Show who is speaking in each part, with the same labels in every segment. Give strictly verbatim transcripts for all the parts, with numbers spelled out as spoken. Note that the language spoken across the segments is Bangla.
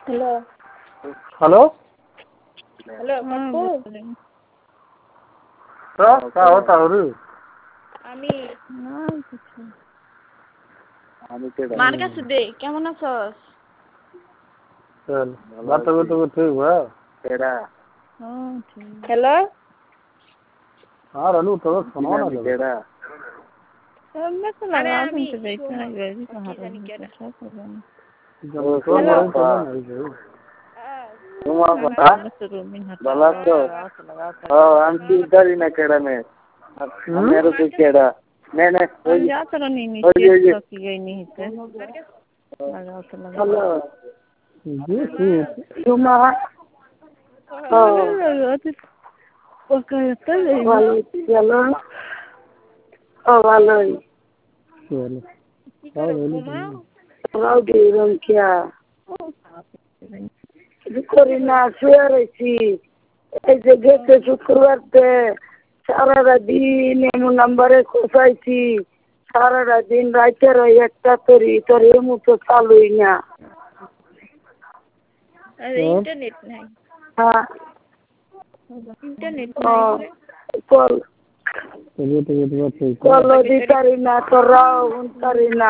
Speaker 1: হ্যালো
Speaker 2: হ্যালো
Speaker 1: হ্যালো কাকু
Speaker 2: হ্যাঁ তা হতা হরু
Speaker 1: আমি মার কাছে দে কেমন আছস
Speaker 2: চল বাতা বাতা ঠিক বা
Speaker 3: तेरा
Speaker 1: হ্যালো
Speaker 2: আর আলু তো শোনো না
Speaker 3: तेरा
Speaker 1: আমরা তো
Speaker 4: अरे
Speaker 1: লাগা
Speaker 4: अभी
Speaker 1: শুনতে পাইছি না গেছি তো
Speaker 4: কি
Speaker 1: হারা
Speaker 4: জানি কেডা
Speaker 3: तुम बता बाला तो हाँ हम इधर ही ना केड़ा में मेरे को केड़ा नहीं नहीं
Speaker 1: जा तो नहीं मिस्टेक तो की गई नहीं है लगा तो लगा
Speaker 3: हेलो
Speaker 2: जी जी
Speaker 3: तुम
Speaker 1: ओके तो
Speaker 3: वालो चलो ओ वालो
Speaker 2: চলো
Speaker 1: কি করে ঘুমাও
Speaker 3: राउडी रंग क्या করি না শুয়ে রয়েছি এই যে গেছে শুক্রবারতে সারাটা দিন এমন নাম্বারে খোঁচাইছি সারাটা দিন রাইতের ওই একটা তরি তোর এমন তো চালুই না
Speaker 1: আরে ইন্টারনেট নাই
Speaker 3: হ্যাঁ
Speaker 1: ইন্টারনেট
Speaker 3: ও
Speaker 1: নাই
Speaker 3: কল
Speaker 2: তবে তবে তোমার ঠিক
Speaker 3: কল দিতারি না তোরাও উনতারি না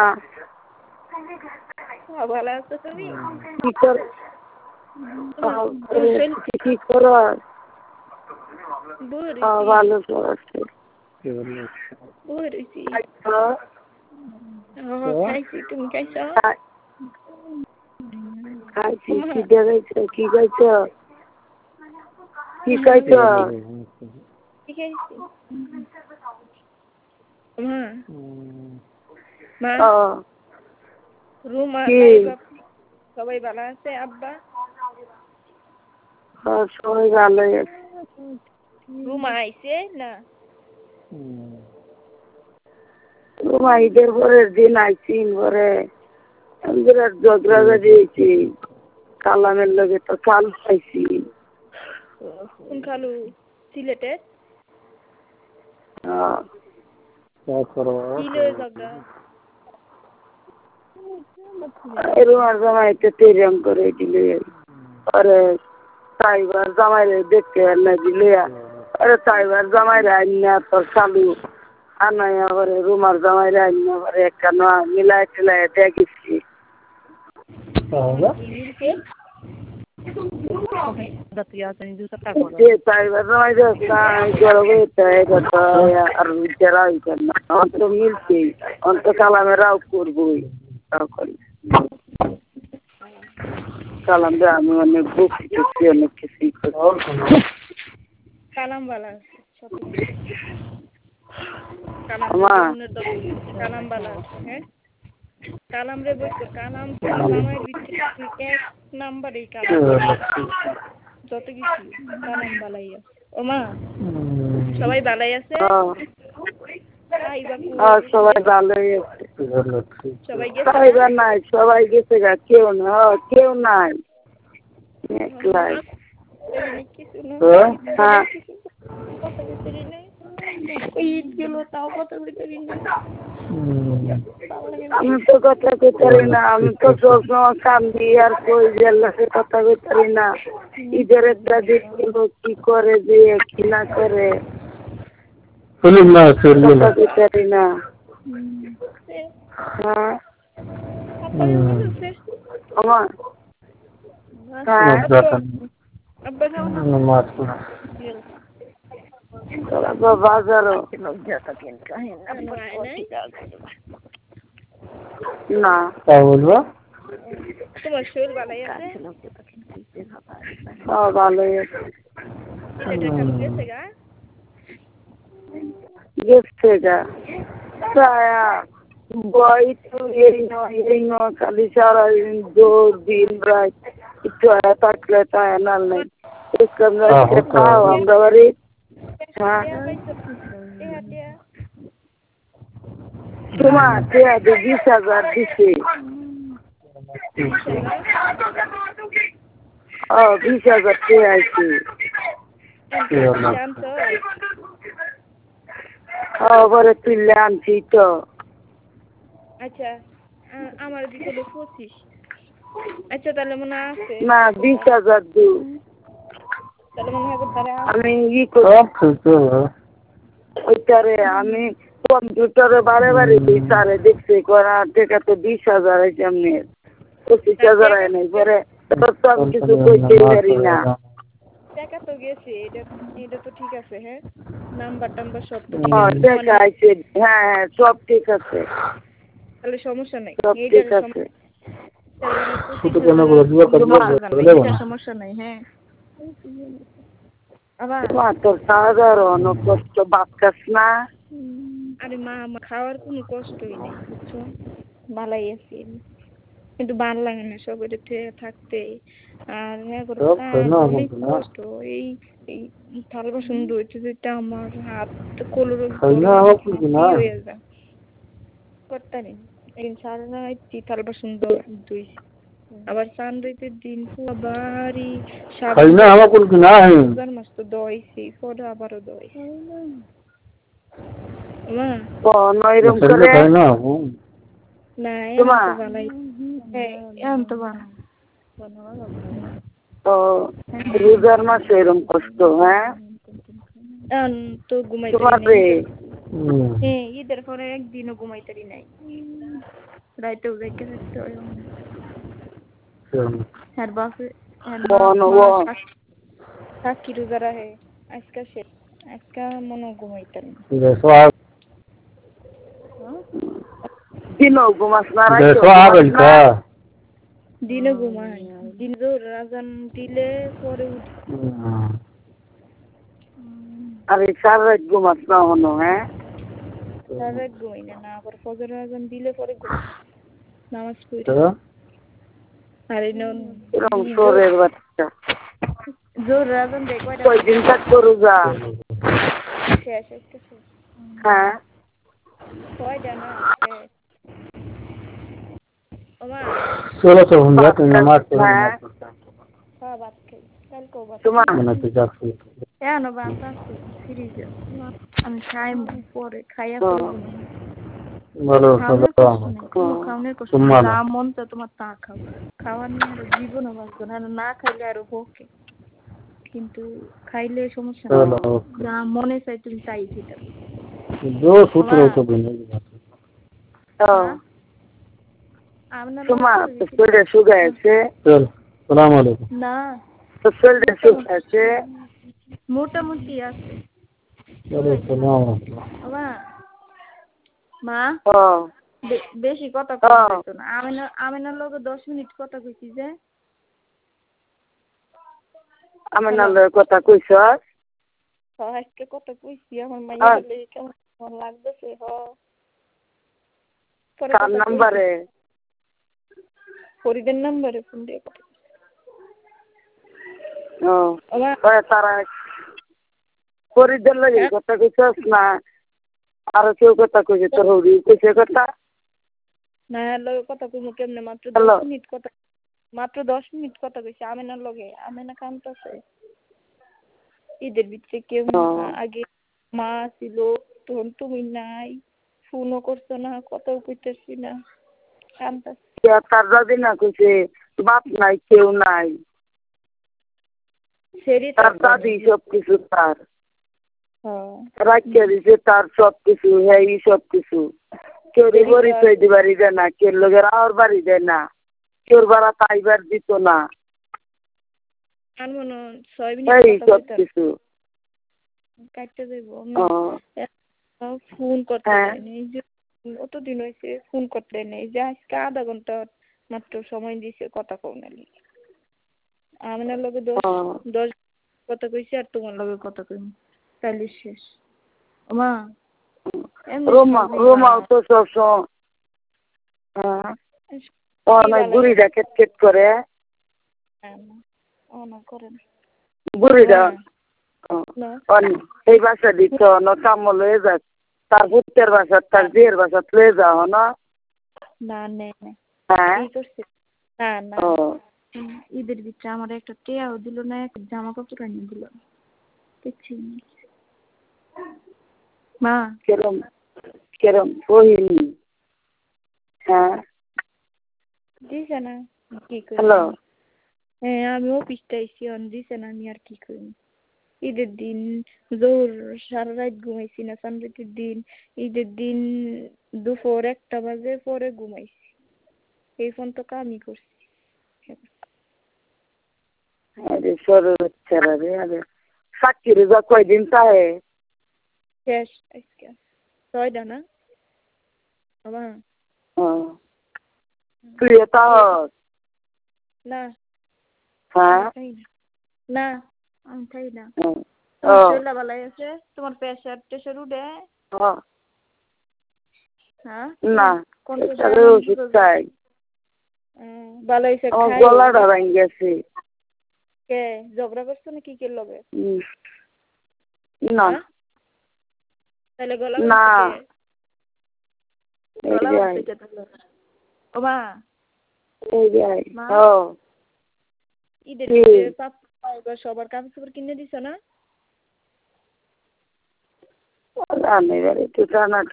Speaker 1: ভালো আছো তুমি
Speaker 3: কি কর কি করার
Speaker 1: বুড়ি
Speaker 3: ভালো করছে
Speaker 1: বুড়ি খাইছি তুমি খাইছো
Speaker 3: খাইছি কি দেখাইছো কি খাইছো কি খাইছো
Speaker 1: কি খাইছি মা মা
Speaker 3: ও
Speaker 1: রুমা
Speaker 3: কি
Speaker 1: সবাই ভালো আছে আব্বা
Speaker 3: হ্যাঁ সবাই ভালোই আছে
Speaker 1: রুমা আইছে না
Speaker 3: রুমা ঈদের পরের দিন আইসি পরে বিরাট ঝগড়াঝাড়ি হয়েছি কালামের লগে তো কাল পাইছি
Speaker 1: কোন খালু সিলেটের
Speaker 3: হ্যাঁ
Speaker 2: তারপর
Speaker 1: কি লয়ে ঝগড়া
Speaker 3: রুমার জামাইতে তেরিয়াম করে দিলে আরে তাইবার জামাইরে দেখতে না দিলে আরে তাইবার জামাইরে আইনা তোর চালু আনাইয়া করে রুমার জামাইরে আইনা করে একটা না মিলাই টিলাই দেখেছি
Speaker 2: তাহলে
Speaker 3: যে তাইবার জামাইরে গরবে তাই কথা আর যারা হইতেন না অন্ত মিলছে অন্ত কালামে রাও করবই রাও করি কালাম রে আমি অনেক বুঝছি টুকছি অনেক কিছুই করছি
Speaker 1: কালাম বালা কালাম
Speaker 3: মা
Speaker 1: কালাম বালা হ্যাঁ কালাম রে বলছো কালাম জামাইয়ের ভিতরে এক নাম্বারে কালাম যত কিছু কালাম বালাই আছে ও মা সবাই বালাই আছে
Speaker 3: হ্যাঁ সবাই ভালোই আছে
Speaker 1: সবাই গেছে
Speaker 3: তাইবার নাই সবাই গেছে গা কেউ না কেউ নাই একলাই হ্যাঁ
Speaker 1: ঈদ গেল তাও কথা বলতে নাই
Speaker 3: আমি তো কথা কইতারি না আমি তো সবসময় কান্দি আর কই জেলাতে কথা কইতারি না ঈদের একটা দিন কি করে যে কি না করে
Speaker 2: ফিল্ম না সিরিয়াল
Speaker 3: কথা কইতারি না হ্যাঁ আমার হ্যাঁ
Speaker 1: আব্বা যাও না
Speaker 2: নামাজ
Speaker 3: তোরা বাজারও না
Speaker 2: তাই বলবো
Speaker 1: তোমার শরীর ভালোই আছে
Speaker 3: হ্যাঁ ভালোই আছে
Speaker 1: সিলেটের খালু গেছে গা
Speaker 3: গেছে গা ছায়া বই তো এই নয় এই নয় খালি সারাদিন দৌড় দিন রাত একটু আয়া থাকলে তাই নাল নাই খাও আমরা বাড়ি হ্যাঁ তোমার টিয়া দিয়ে বিশ হাজার দিছে ও বিশ হাজার টিয়া আছে পরে তুললে আনছি তো
Speaker 1: আচ্ছা আমার দিকে হলো পঁচিশ আচ্ছা তাহলে মনে আছে
Speaker 3: না বিশ হাজার দু
Speaker 1: তাহলে মনে হয় তারা
Speaker 3: আমি ই করি ওইটারে আমি কম্পিউটারে বারে বারে স্যারে দেখছি করা টেকা তো বিশ হাজার আছে এমনি পঁচিশ হাজার হয় নাই পরে সব কিছু কইতে পারি না
Speaker 1: টাকা তো গেছে এটা এটা তো ঠিক আছে হ্যাঁ নাম্বার টাম্বার সব তো
Speaker 3: হ্যাঁ দেখা আছে হ্যাঁ হ্যাঁ সব ঠিক আছে
Speaker 1: তাহলে সমস্যা নাই
Speaker 3: সব ঠিক আছে
Speaker 1: সমস্যা নাই হ্যাঁ আবার
Speaker 3: তোর সাধারণ কষ্ট বাদ খাস না
Speaker 1: আরে মা আমার খাওয়ার কোনো কষ্টই নেই বুঝছো ভালাই আছি কিন্তু ভালো লাগে না সব এটা থাকতে আর হ্যাঁ অনেক কষ্ট এই এই থাল বাসন ধুইতে ধুইতে আমার হাত কলুর হয়ে যায় করতে নেই একদিন সারা রাত থাল বাসন ধুইছি আবার চান ধুইতে দিন আবারই সাবান মাস তো দইছি পরে আবারও দইছি মা
Speaker 3: নয়রম করে
Speaker 1: না এমন তো ভালাই এমন তো ভালো
Speaker 3: তো রোজার মাসে এরকম কষ্ট হ্যাঁ
Speaker 1: তো ঘুমাইতে হ্যাঁ ঈদের পরে একদিনও ঘুমাইতে নাই রাইতেও যাইতে থাকতে হয় হ্যাঁ বাপে সাক্ষী রোজা রাহে আজকা শেষ আজকা মনে ঘুমাইতে না
Speaker 3: দিনও ঘুমাস না
Speaker 1: দিনও ঘুমাই দিন জোর রাজান দিলে পরে উঠি
Speaker 3: আরে সারা রাত ঘুমাস না হনো হ্যাঁ
Speaker 1: সারা রাত ঘুমাই না না আবার ফজর রাজান দিলে পরে ঘুমাই নামাজ পড়ি আরে নন
Speaker 3: এরকম সোরের বাচ্চা
Speaker 1: জোর রাজান দেখ কয়টা
Speaker 3: কয়দিন থাকতো রোজা
Speaker 1: শেষ একটা শেষ
Speaker 3: হ্যাঁ
Speaker 1: কয়টা না শেষ ওমা
Speaker 2: চলো তো हम जाते हैं नमाज पढ़ने
Speaker 1: হ্যাঁ বাত খাই কালকেও বাত
Speaker 3: তোমার
Speaker 2: मना तो जाते
Speaker 1: হ্যাঁ না বাত আছে ফ্রিজে আমি খাই পরে খাইয়া করবো
Speaker 2: বলো
Speaker 1: খাওয়ানোর কষ্ট যা মন তো তোমার তা খাও খাওয়ার নিয়ে আরো জীবনও বাঁচবো না না খাইলে আরো ভোকে কিন্তু খাইলে সমস্যা নেই যা মনে চাই তুমি তাই খেতে
Speaker 2: जो सूत्र हो तो बने
Speaker 3: তোমার তো শরীরে সুগার আছে
Speaker 2: চল সালাম আলাইকুম
Speaker 1: না
Speaker 3: তো শরীরে সুগার আছে
Speaker 1: মোটামুটি আছে
Speaker 2: চলো সালাম আলাইকুম
Speaker 1: বাবা মা
Speaker 3: ও
Speaker 1: বেশি কথা কইতো না আমিনা আমিনার লগে দশ মিনিট কথা কইছি যে
Speaker 3: আমিনার লগে কথা কইছস
Speaker 1: হ্যাঁ আজকে কথা কইছি আমার মাইয়া বলে কেমন লাগতেছে হ
Speaker 3: কার নাম্বারে
Speaker 1: ফরিদের নাম্বারে ফোন দিয়ে কথা
Speaker 3: ও ওরা তারা ফরিদের লগে কথা কইছস না আর কেউ কথা কইছে তোর হরি কইছে কথা
Speaker 1: না লগে কথা কইমু কেমনে মাত্র দশ মিনিট কথা মাত্র দশ মিনিট কথা কইছি আমিনার লগে আমিনা কামতাছে ঈদের ভিতরে কেউ আগে মা ছিল তখন তুমি নাই ফোনও করছো না কথাও কইতেছি না কামতাছে
Speaker 3: তার দাদি না কইছে বাপ নাই কেউ নাই
Speaker 1: সেরি
Speaker 3: তার দাদি সব কিছু তার
Speaker 1: হ্যাঁ
Speaker 3: রাখিয়া দিছে তার সব কিছু হ্যাঁ সব কিছু কেউ পরিচয় দিবারই দেয় না কেউ লোকের আর বাড়ি দেয় না কেউ বাড়া তাইবার দিত না
Speaker 1: আর মনে ছয় মিনিট
Speaker 3: সব কিছু
Speaker 1: কাটতে দেব ফোন করতে নেই যে অতদিন হয়েছে ফোন করতে নেই যে আজকে আধা ঘন্টা মাত্র সময় দিছে কথা কওনালি আমার লগে দশ দশ কথা কইছি আর তোমার লগে কথা কইম তাইলে শেষ মা
Speaker 3: রোমা রোমাও তো সব হ্যাঁ অনেক বুড়িটা কেট কেট করে
Speaker 1: না করে না
Speaker 3: বুড়িটা এই বাসা দিচ্ছ ন কাম লয়ে যাক তার পুত্রের বাসা তার বিয়ের বাসা লয়ে যাও না
Speaker 1: না নে
Speaker 3: হ্যাঁ
Speaker 1: না না ঈদের ভিতরে আমার একটা টেয়াও দিল না এক জামা কাপড় আনিয়ে দিল দেখছি মা
Speaker 3: কেরম কেরম বহিনী হ্যাঁ
Speaker 1: দিছে না কি করি
Speaker 3: হ্যালো
Speaker 1: হ্যাঁ আমি অফিসটা আইছি অন দিছেন আমি আর কি করি ঈদের দিন জোর সারা রাত ঘুমাইছি না সানরাতের দিন ঈদের দিন দুপুর একটা বাজে পরে ঘুমাইছি এই ফোন তো কামই করছি
Speaker 3: আরে সরো বাচ্চারা রে আরে সাক্ষী রেজা কয়দিন চায়
Speaker 1: শেষ আজকে ছয়টা না বাবা
Speaker 3: তুই এটা
Speaker 1: না
Speaker 3: হ্যাঁ
Speaker 1: তাই না না আমি তাই না
Speaker 3: ও
Speaker 1: শরীরটা ভালাই আছে তোমার প্রেশার টেশার উঠে হ্যাঁ
Speaker 3: না
Speaker 1: কোন
Speaker 3: প্রেসারের ওষুধ চাই
Speaker 1: ভালো হয়েছে
Speaker 3: আমার
Speaker 1: খাই
Speaker 3: গলাটা ভেঙে গেছে
Speaker 1: কে ঝগড়া করছো না কি কে লগে
Speaker 3: না
Speaker 1: তাহলে গলা
Speaker 3: না
Speaker 1: ভাঙছে কে? গলা ভাঙছে কে তাহলে ও মা
Speaker 3: এই যাই
Speaker 1: মা
Speaker 3: ও
Speaker 1: ঈদের দিনে পাপ্পা এবার সবার কাপড় চোপড় কিনে দিছো না
Speaker 3: জানি এবারে তুই জানা